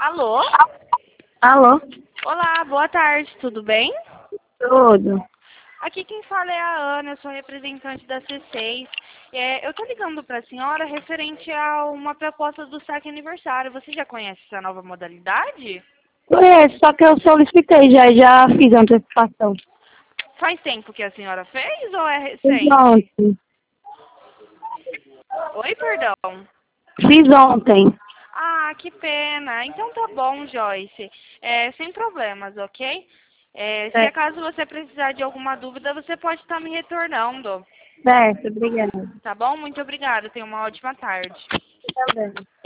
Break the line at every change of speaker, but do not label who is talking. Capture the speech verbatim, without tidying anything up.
Alô?
Alô?
Olá, boa tarde, tudo bem?
Tudo.
Aqui quem fala é a Ana, eu sou representante da C seis. É, eu tô ligando para a senhora referente a uma proposta do saque aniversário. Você já conhece essa nova modalidade?
Conheço, só que eu solicitei já, já fiz a antecipação.
Faz tempo que a senhora fez ou é
Fiz
recente?
ontem.
Oi, perdão.
Fiz ontem.
Ah, que pena. Então tá bom, Joyce. É, sem problemas, ok? É, se
Certo,
acaso você precisar de alguma dúvida, você pode estar me retornando.
certo, obrigada.
Tá bom? Muito obrigada. Tenha uma ótima tarde.
Também.